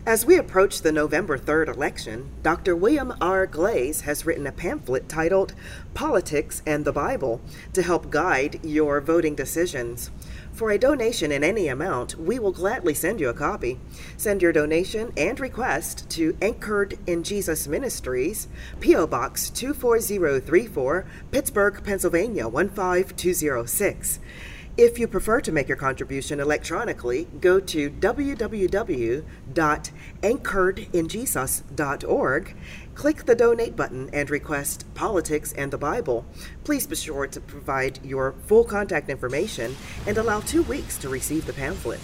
As we approach the November 3rd election, Dr. William R. Glaze has written a pamphlet titled Politics and the Bible to help guide your voting decisions. For a donation in any amount, we will gladly send you a copy. Send your donation and request to Anchored in Jesus Ministries, P.O. Box 24034, Pittsburgh, Pennsylvania 15206. If you prefer to make your contribution electronically, go to www.anchoredinjesus.org, click the donate button and request Politics and the Bible. Please be sure to provide your full contact information and allow 2 weeks to receive the pamphlet.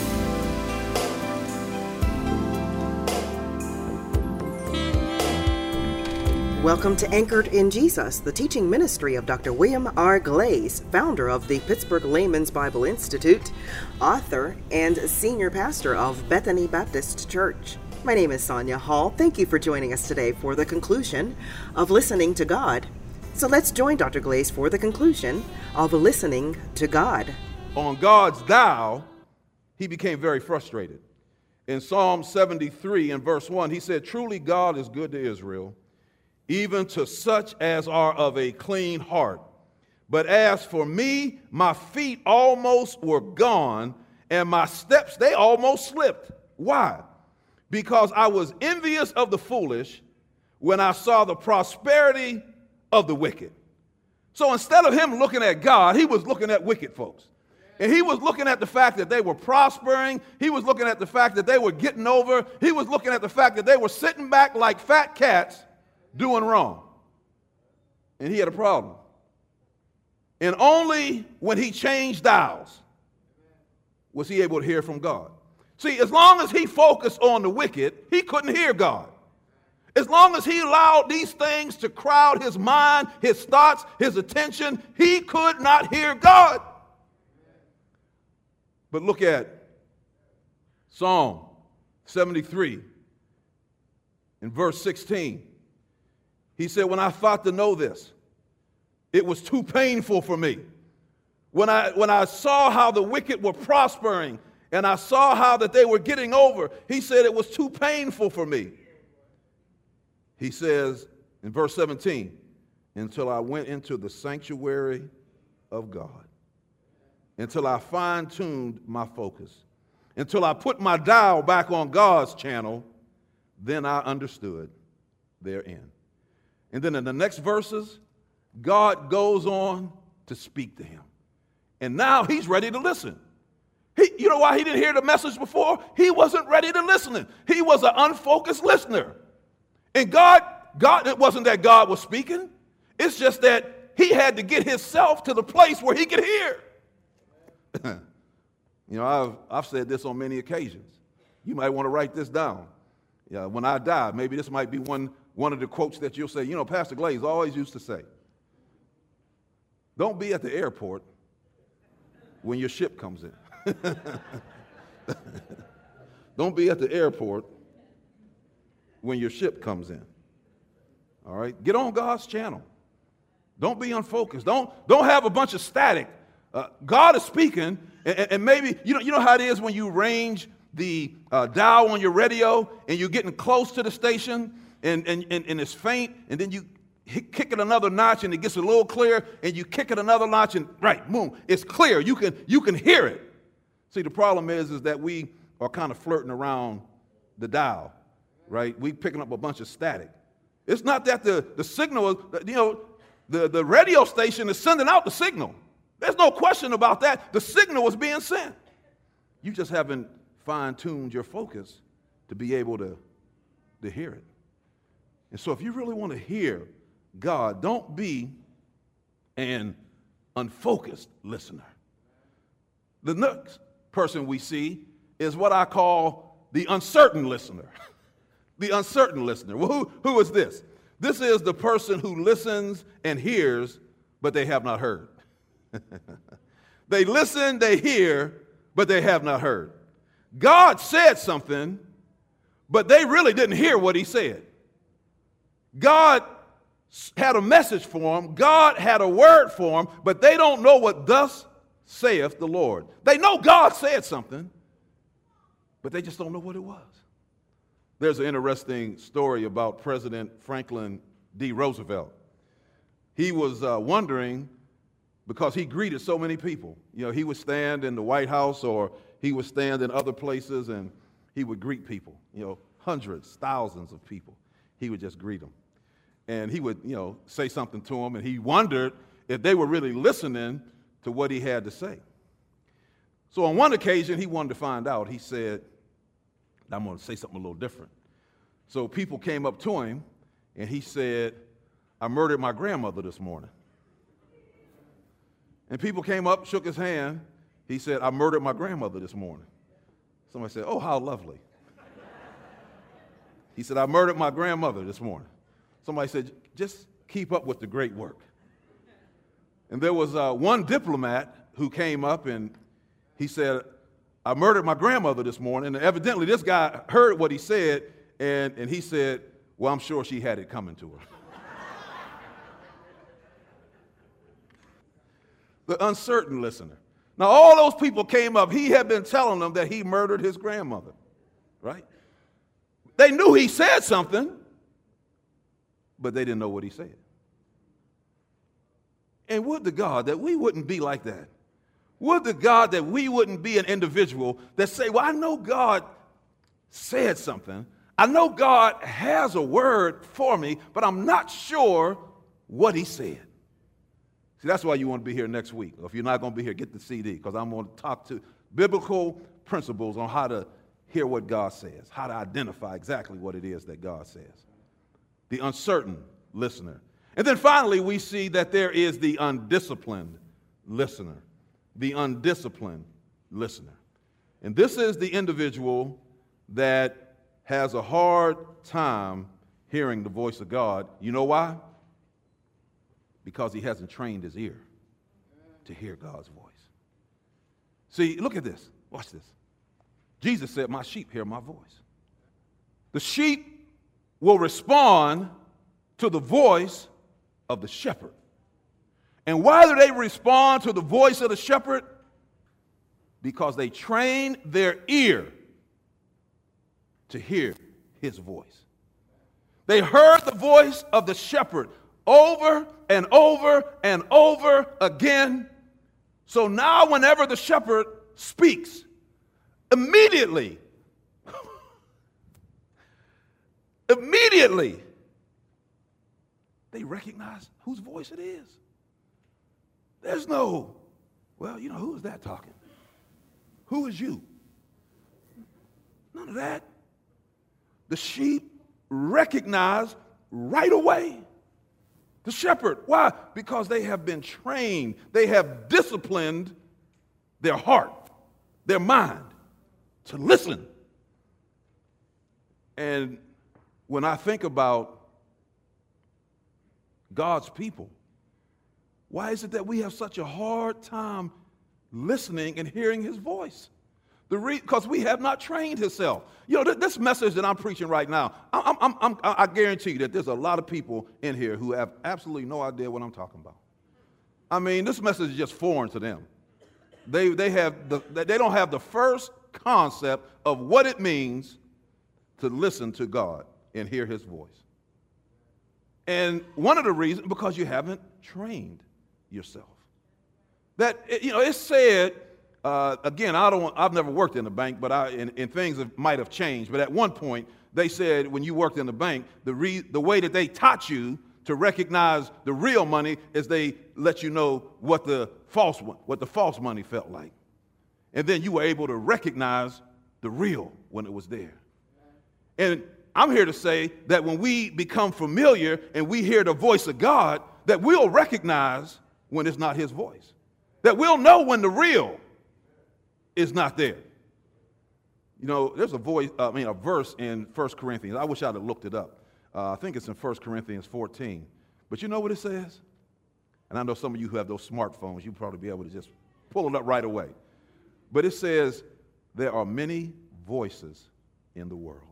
Welcome to Anchored in Jesus, the teaching ministry of Dr. William R. Glaze, founder of the Pittsburgh Layman's Bible Institute, author, and senior pastor of Bethany Baptist Church. My name is Sonia Hall. Thank you for joining us today for the conclusion of Listening to God. So let's join Dr. Glaze for the conclusion of Listening to God. On God's dial, he became very frustrated. In Psalm 73 and verse 1, he said, "Truly God is good to Israel, even to such as are of a clean heart. But as for me, my feet almost were gone, and my steps, they almost slipped." Why? Because I was envious of the foolish when I saw the prosperity of the wicked. So instead of him looking at God, he was looking at wicked folks. And he was looking at the fact that they were prospering. He was looking at the fact that they were getting over. He was looking at the fact that they were sitting back like fat cats doing wrong. And he had a problem. And only when he changed dials was he able to hear from God. See, as long as he focused on the wicked, he couldn't hear God. As long as he allowed these things to crowd his mind, his thoughts, his attention, he could not hear God. But look at Psalm 73 in verse 16. He said, "When I thought to know this, it was too painful for me. When I saw how the wicked were prospering and I saw how that they were getting over, he said it was too painful for me." He says in verse 17, "Until I went into the sanctuary of God, until I fine-tuned my focus, until I put my dial back on God's channel, then I understood their end." And then in the next verses, God goes on to speak to him. And now he's ready to listen. You know why he didn't hear the message before? He wasn't ready to listen. He was an unfocused listener. And God, it wasn't that God was speaking. It's just that he had to get himself to the place where he could hear. You know, I've said this on many occasions. You might want to write this down. Yeah, when I die, maybe this might be one of the quotes that you'll say. You know, Pastor Glaze always used to say, "Don't be at the airport when your ship comes in." Don't be at the airport when your ship comes in. All right? Get on God's channel. Don't be unfocused. Don't have a bunch of static. God is speaking, and maybe, you know how it is when you range the dial on your radio and you're getting close to the station and it's faint, and then you kick it another notch and it gets a little clearer, and you kick it another notch and right, boom, it's clear. You can hear it. See, the problem is that we are kind of flirting around the dial, right? We picking up a bunch of static. It's not that the signal, the radio station is sending out the signal. There's no question about that. The signal is being sent. You just haven't fine-tuned your focus to be able to hear it. And so if you really want to hear God, don't be an unfocused listener. The next person we see is what I call the uncertain listener. The uncertain listener. Well, who is this? This is the person who listens and hears, but they have not heard. They listen, they hear, but they have not heard. God said something, but they really didn't hear what he said. God had a message for them. God had a word for them, but they don't know what thus saith the Lord. They know God said something, but they just don't know what it was. There's an interesting story about President Franklin D. Roosevelt. He was wondering, because he greeted so many people. You know, he would stand in the White House or he would stand in other places and he would greet people, you know, hundreds, thousands of people. He would just greet them. And he would, you know, say something to them, and he wondered if they were really listening to what he had to say. So on one occasion, he wanted to find out. He said, I'm going to say something a little different. So people came up to him, and he said, I murdered my grandmother this morning. And people came up, shook his hand. He said, I murdered my grandmother this morning. Somebody said, oh, how lovely. He said, I murdered my grandmother this morning. Somebody said, just keep up with the great work. And there was one diplomat who came up and he said, I murdered my grandmother this morning. And evidently this guy heard what he said, and he said, well, I'm sure she had it coming to her. The uncertain listener. Now, all those people came up. He had been telling them that he murdered his grandmother, right? They knew he said something, but they didn't know what he said. And would to God that we wouldn't be like that. Would to God that we wouldn't be an individual that say, well, I know God said something. I know God has a word for me, but I'm not sure what he said. See, that's why you want to be here next week. Or if you're not going to be here, get the CD, because I'm going to talk to biblical principles on how to hear what God says, how to identify exactly what it is that God says. The uncertain listener. And then finally, we see that there is the undisciplined listener. The undisciplined listener. And this is the individual that has a hard time hearing the voice of God. You know why? Because he hasn't trained his ear to hear God's voice. See, look at this. Watch this. Jesus said, my sheep hear my voice. The sheep will respond to the voice of the shepherd. And why do they respond to the voice of the shepherd? Because they train their ear to hear his voice. They heard the voice of the shepherd over and over and over again. So now whenever the shepherd speaks, immediately, they recognize whose voice it is. There's no, well, you know, who is that talking? Who is you? None of that. The sheep recognize right away the shepherd. Why? Because they have been trained. They have disciplined their heart, their mind to listen. And when I think about God's people, why is it that we have such a hard time listening and hearing his voice? Because we have not trained himself. You know, this message that I'm preaching right now, I guarantee you that there's a lot of people in here who have absolutely no idea what I'm talking about. I mean, this message is just foreign to them. They don't have the first concept of what it means to listen to God and hear his voice. And one of the reasons, because you haven't trained yourself. That, you know, it's said, again, I've never worked in a bank, but and things might have changed. But at one point, they said when you worked in the bank, the way that they taught you to recognize the real money is they let you know what the false money felt like. And then you were able to recognize the real when it was there. And I'm here to say that when we become familiar and we hear the voice of God, that we'll recognize when it's not his voice. That we'll know when the real is not there. You know, there's a verse in 1 Corinthians. I wish I'd have looked it up. I think it's in 1 Corinthians 14. But you know what it says? And I know some of you who have those smartphones, you'll probably be able to just pull it up right away. But it says, there are many voices in the world.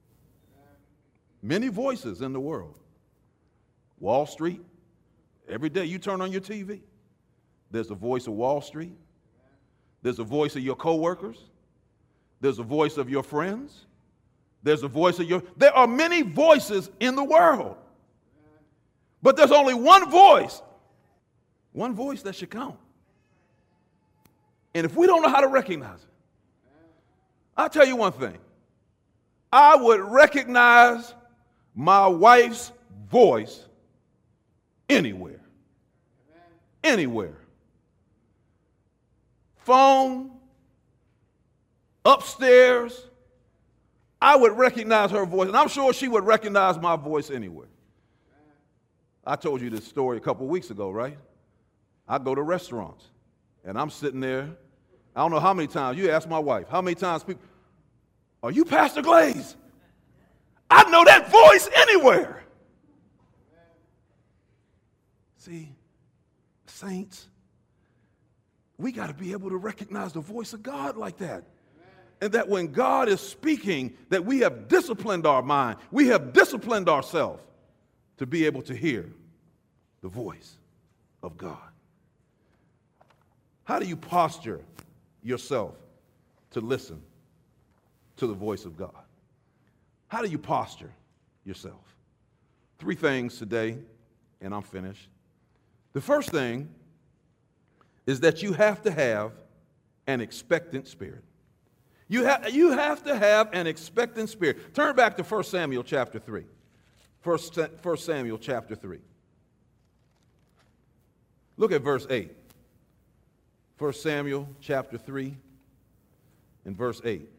Many voices in the world. Wall Street. Every day you turn on your TV, there's a voice of Wall Street. There's a voice of your coworkers. There's a voice of your friends. There's a voice of your. There are many voices in the world, but there's only one voice that should count. And if we don't know how to recognize it, I'll tell you one thing. I would recognize my wife's voice anywhere. Anywhere. Phone, upstairs, I would recognize her voice, and I'm sure she would recognize my voice anywhere. I told you this story a couple weeks ago, right? I go to restaurants, and I'm sitting there. I don't know how many times. You ask my wife, how many times people, are you Pastor Glaze? I know that voice anywhere. See, saints, we got to be able to recognize the voice of God like that. And that when God is speaking, that we have disciplined our mind, we have disciplined ourselves to be able to hear the voice of God. How do you posture yourself to listen to the voice of God? How do you posture yourself? 3 things today, and I'm finished. The first thing is that you have to have an expectant spirit. You have to have an expectant spirit. Turn back to 1 Samuel chapter 3. 1 Samuel chapter 3. Look at verse 8. 1 Samuel chapter 3 and verse 8.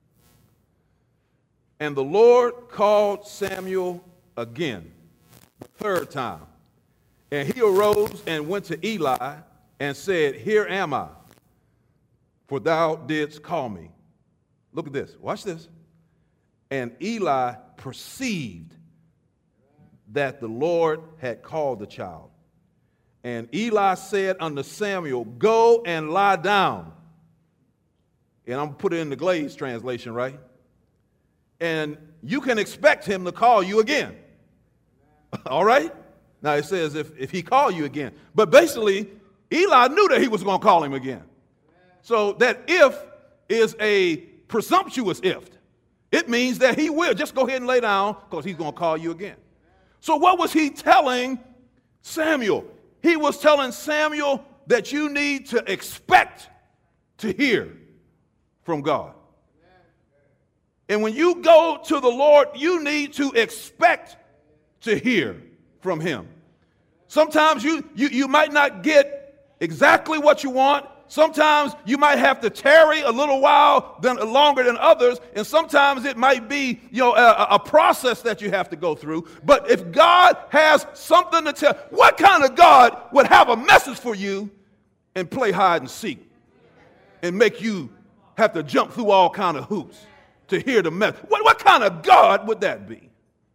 And the Lord called Samuel again, the 3rd time. And he arose and went to Eli and said, Here am I, for thou didst call me. Look at this. Watch this. And Eli perceived that the Lord had called the child. And Eli said unto Samuel, Go and lie down. And I'm going to put it in the Glaze translation, right? And you can expect him to call you again. All right? Now it says if he call you again. But basically, Eli knew that he was going to call him again. So that if is a presumptuous if. It means that he will. Just go ahead and lay down because he's going to call you again. So what was he telling Samuel? He was telling Samuel that you need to expect to hear from God. And when you go to the Lord, you need to expect to hear from him. Sometimes you might not get exactly what you want. Sometimes you might have to tarry a little while longer than others, and sometimes it might be a process that you have to go through. But if God has something to tell, what kind of God would have a message for you and play hide and seek and make you have to jump through all kind of hoops to hear the message? What kind of God would that be?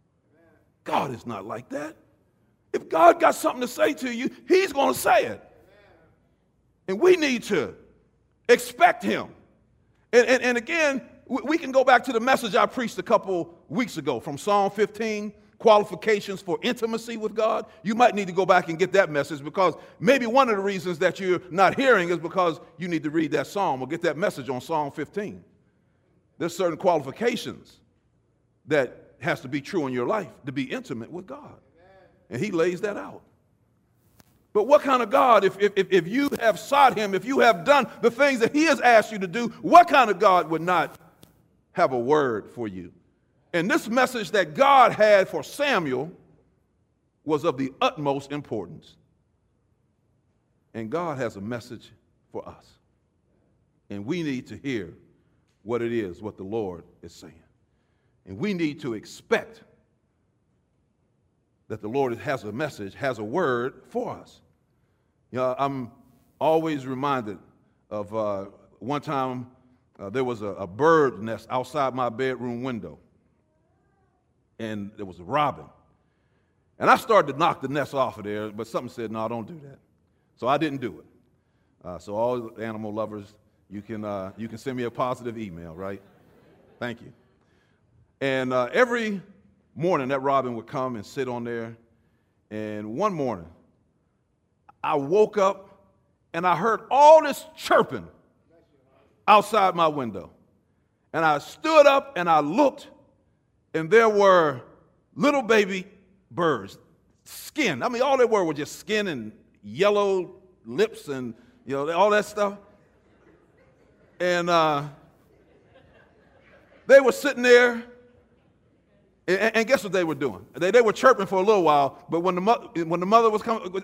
God is not like that. If God got something to say to you, he's going to say it. And we need to expect him. And again, we can go back to the message I preached a couple weeks ago from Psalm 15, qualifications for intimacy with God. You might need to go back and get that message, because maybe one of the reasons that you're not hearing is because you need to read that psalm or get that message on Psalm 15. There's certain qualifications that has to be true in your life to be intimate with God. And he lays that out. But what kind of God, if you have sought him, if you have done the things that he has asked you to do, what kind of God would not have a word for you? And this message that God had for Samuel was of the utmost importance. And God has a message for us. And we need to hear what it is, what the Lord is saying. And we need to expect that the Lord has a message, has a word for us. I'm always reminded of one time there was a bird nest outside my bedroom window, and there was a robin. And I started to knock the nest off of there, but something said, no, don't do that. So I didn't do it. So all animal lovers, you can send me a positive email, right? Thank you. And every morning that robin would come and sit on there. And one morning, I woke up and I heard all this chirping outside my window. And I stood up and I looked, and there were little baby birds, skin. I mean, all they were was just skin and yellow lips and, all that stuff. And they were sitting there, and guess what they were doing? They were chirping for a little while, but when the mother was coming,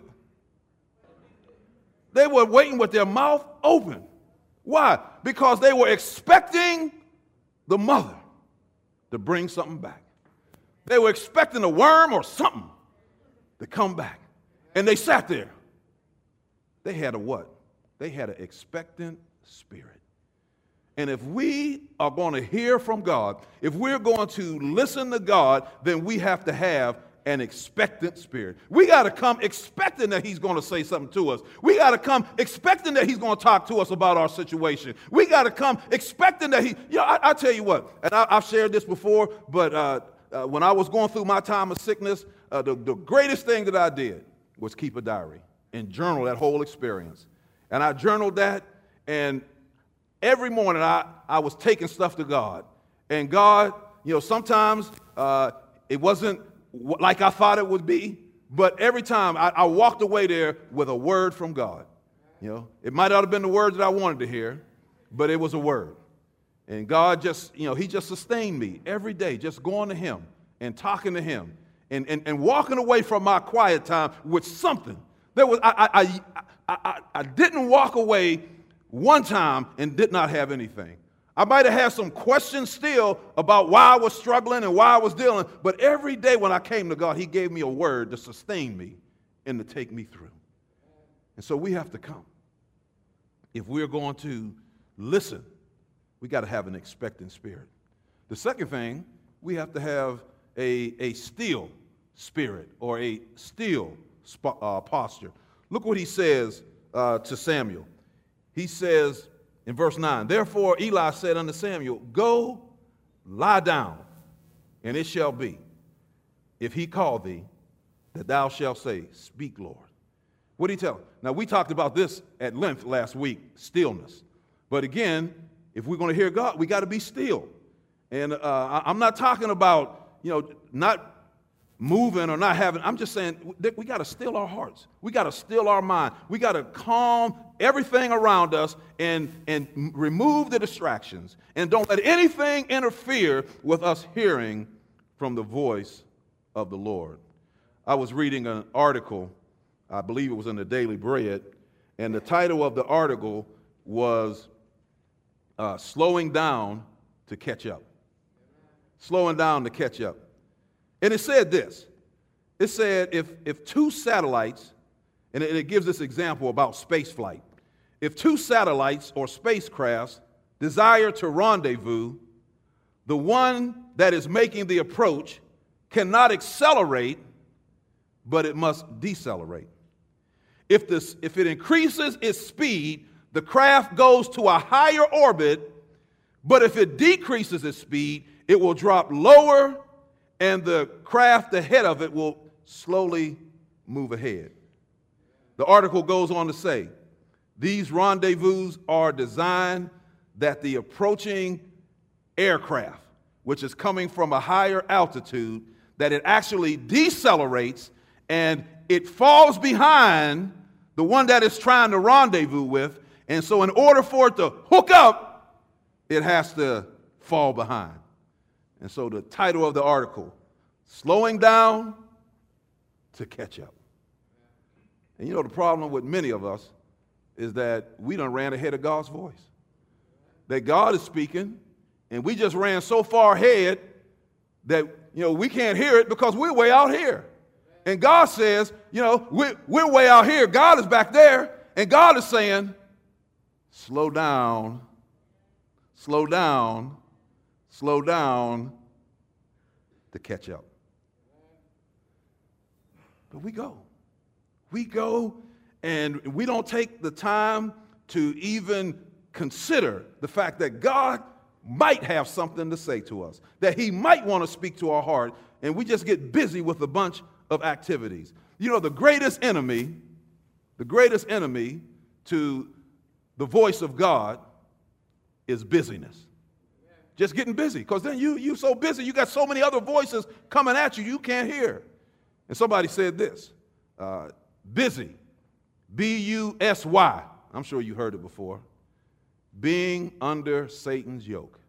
they were waiting with their mouth open. Why? Because they were expecting the mother to bring something back. They were expecting a worm or something to come back. And they sat there. They had a what? They had an expectant spirit. And if we are going to hear from God, if we're going to listen to God, then we have to have an expectant spirit. We got to come expecting that he's going to say something to us. We got to come expecting that he's going to talk to us about our situation. We got to come expecting that I tell you what, and I've shared this before, but when I was going through my time of sickness, the greatest thing that I did was keep a diary and journal that whole experience. And I journaled that, and every morning I was taking stuff to God. And God, sometimes it wasn't like I thought it would be, but every time I walked away there with a word from God. It might not have been the word that I wanted to hear, but it was a word. And God just, he just sustained me every day, just going to him and talking to him and walking away from my quiet time with something. I didn't walk away one time and did not have anything. I might have had some questions still about why I was struggling and why I was dealing, but every day when I came to God, he gave me a word to sustain me and to take me through. And so we have to come. If we're going to listen, we got to have an expectant spirit. The second thing, we have to have a still spirit or a still posture. Look what he says to Samuel. He says in verse 9, therefore Eli said unto Samuel, go lie down, and it shall be, if he call thee, that thou shalt say, speak, Lord. What did he tell him? Now, we talked about this at length last week, stillness. But again, if we're going to hear God, we got to be still. And I'm not talking about, not moving or not having. I'm just saying we got to still our hearts. We got to still our mind. We got to calm everything around us and remove the distractions. And don't let anything interfere with us hearing from the voice of the Lord. I was reading an article, I believe it was in the Daily Bread, and the title of the article was Slowing Down to Catch Up. Slowing down to catch up. And it said this. It said if two satellites, and it gives this example about space flight. If two satellites or spacecrafts desire to rendezvous, the one that is making the approach cannot accelerate, but it must decelerate. If it increases its speed, the craft goes to a higher orbit, but if it decreases its speed, it will drop lower, and the craft ahead of it will slowly move ahead. The article goes on to say, these rendezvous are designed that the approaching aircraft, which is coming from a higher altitude, that it actually decelerates and it falls behind the one that it's trying to rendezvous with. And so in order for it to hook up, it has to fall behind. And so the title of the article, Slowing Down to Catch Up. And the problem with many of us is that we done ran ahead of God's voice. That God is speaking, and we just ran so far ahead that, we can't hear it because we're way out here. And God says, we're way out here. God is back there, and God is saying, slow down, slow down, slow down to catch up. But we go, and we don't take the time to even consider the fact that God might have something to say to us, that he might want to speak to our heart, and we just get busy with a bunch of activities. The greatest enemy to the voice of God is busyness. just getting busy, because then you so busy, you got so many other voices coming at you, you can't hear. And somebody said this, busy, B-U-S-Y. I'm sure you heard it before. Being under Satan's yoke.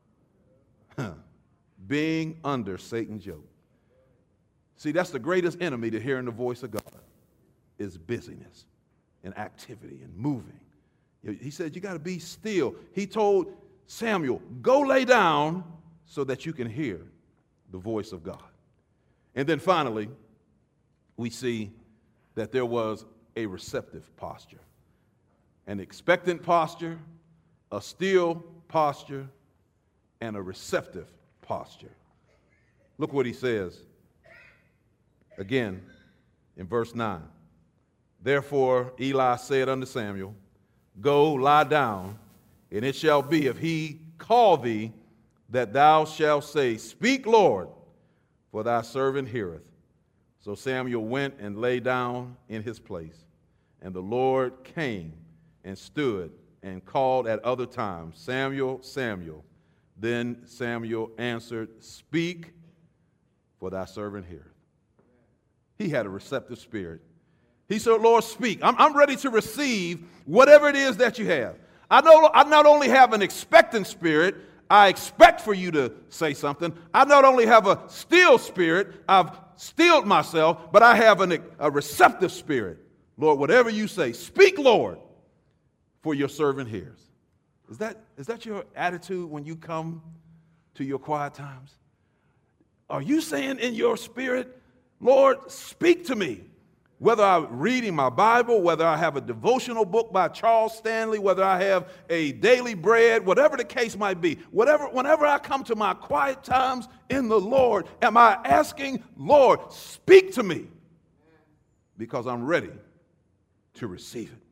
Being under Satan's yoke. See, that's the greatest enemy to hearing the voice of God, is busyness and activity and moving. He said, you got to be still. He told Samuel, go lay down so that you can hear the voice of God. And then finally, we see that there was a receptive posture, an expectant posture, a still posture, and a receptive posture. Look what he says again in verse 9. Therefore Eli said unto Samuel, go lie down, and it shall be, if he call thee, that thou shalt say, speak, Lord, for thy servant heareth. So Samuel went and lay down in his place. And the Lord came and stood and called at other times, Samuel, Samuel. Then Samuel answered, speak, for thy servant heareth. He had a receptive spirit. He said, Lord, speak. I'm ready to receive whatever it is that you have. I not only have an expectant spirit, I expect for you to say something. I not only have a still spirit, I've stilled myself, but I have a receptive spirit. Lord, whatever you say, speak, Lord, for your servant hears. Is that your attitude when you come to your quiet times? Are you saying in your spirit, Lord, speak to me? Whether I'm reading my Bible, whether I have a devotional book by Charles Stanley, whether I have a daily bread, whatever the case might be, whenever I come to my quiet times in the Lord, am I asking, Lord, speak to me? Because I'm ready to receive it.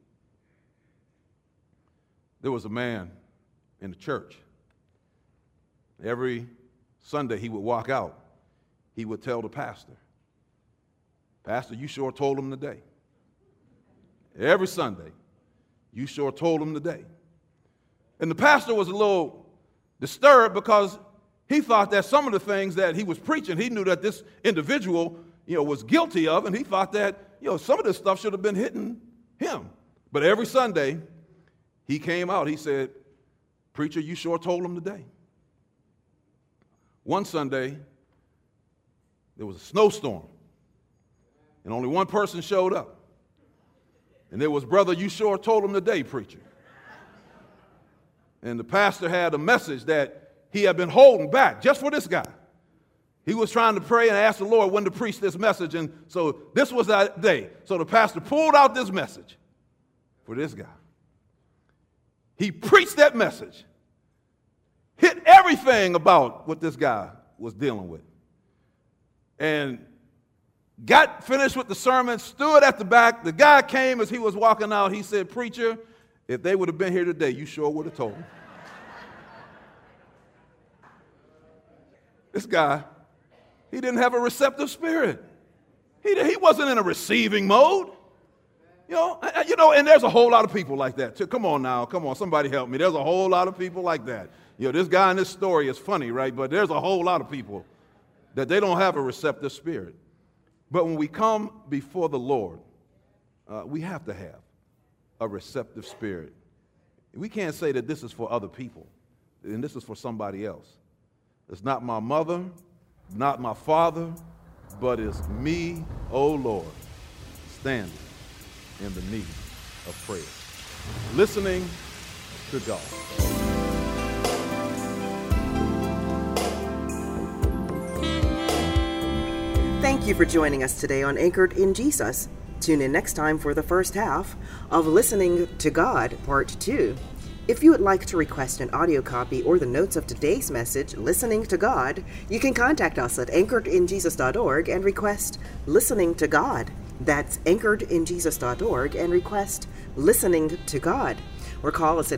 There was a man in the church. Every Sunday he would walk out. He would tell the pastor, Pastor, you sure told him today. Every Sunday, you sure told him today. And the pastor was a little disturbed because he thought that some of the things that he was preaching, he knew that this individual, was guilty of, and he thought that, some of this stuff should have been hitting him. But every Sunday, he came out. He said, Preacher, you sure told him today. One Sunday, there was a snowstorm. And only one person showed up. And there was, Brother, you sure told him today, preacher. And the pastor had a message that he had been holding back just for this guy. He was trying to pray and ask the Lord when to preach this message. And so this was that day. So the pastor pulled out this message for this guy. He preached that message. Hit everything about what this guy was dealing with. And got finished with the sermon, stood at the back. The guy came as he was walking out. He said, Preacher, if they would have been here today, you sure would have told them. This guy, he didn't have a receptive spirit. He wasn't in a receiving mode. And there's a whole lot of people like that too. Come on, somebody help me. There's a whole lot of people like that. This guy in this story is funny, right? But there's a whole lot of people that they don't have a receptive spirit. But when we come before the Lord, we have to have a receptive spirit. We can't say that this is for other people and this is for somebody else. It's not my mother, not my father, but it's me, oh Lord, standing in the need of prayer, listening to God. Thank you for joining us today on Anchored in Jesus. Tune in next time for the first half of Listening to God, Part 2. If you would like to request an audio copy or the notes of today's message, Listening to God, you can contact us at anchoredinjesus.org and request Listening to God. That's anchoredinjesus.org and request Listening to God. Or call us at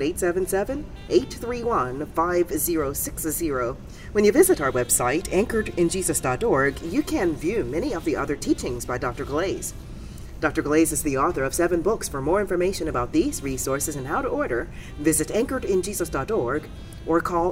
877-831-5060. When you visit our website, anchoredinjesus.org, you can view many of the other teachings by Dr. Glaze. Dr. Glaze is the author of 7 books. For more information about these resources and how to order, visit anchoredinjesus.org or call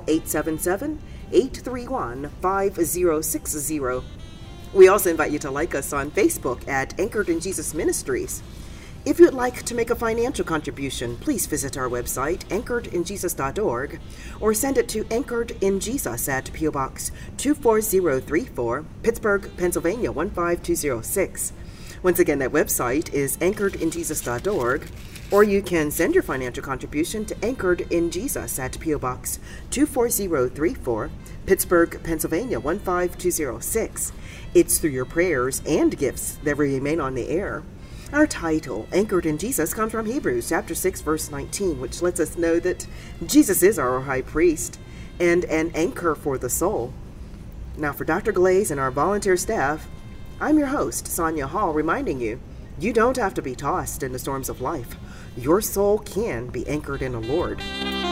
877-831-5060. We also invite you to like us on Facebook at Anchored in Jesus Ministries. If you'd like to make a financial contribution, please visit our website, anchoredinjesus.org, or send it to Anchored in Jesus at P.O. Box 24034, Pittsburgh, Pennsylvania 15206. Once again, that website is anchoredinjesus.org, or you can send your financial contribution to Anchored in Jesus at P.O. Box 24034, Pittsburgh, Pennsylvania 15206. It's through your prayers and gifts that we remain on the air. Our title, Anchored in Jesus, comes from Hebrews chapter 6, verse 19, which lets us know that Jesus is our high priest and an anchor for the soul. Now, for Dr. Glaze and our volunteer staff, I'm your host, Sonia Hall, reminding you, you don't have to be tossed in the storms of life. Your soul can be anchored in the Lord.